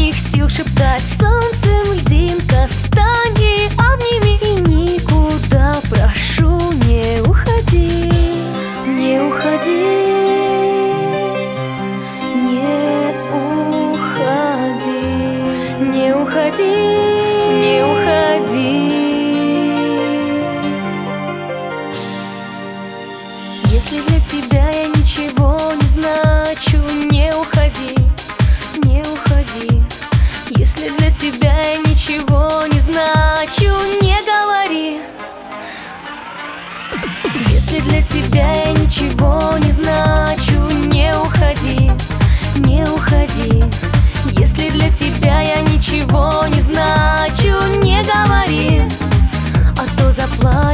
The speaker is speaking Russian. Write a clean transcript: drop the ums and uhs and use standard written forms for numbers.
последних сил шептать: солнцем льдинка, встань и обними. И никуда прошу, не уходи, не уходи, не уходи, не уходи, не уходи. Если для тебя я ничего не значу, не уходи, не уходи. Если для тебя я ничего не значу, не говори. Если для тебя я ничего не значу, не уходи, не уходи. Если для тебя я ничего не значу, не говори, а то заплачу.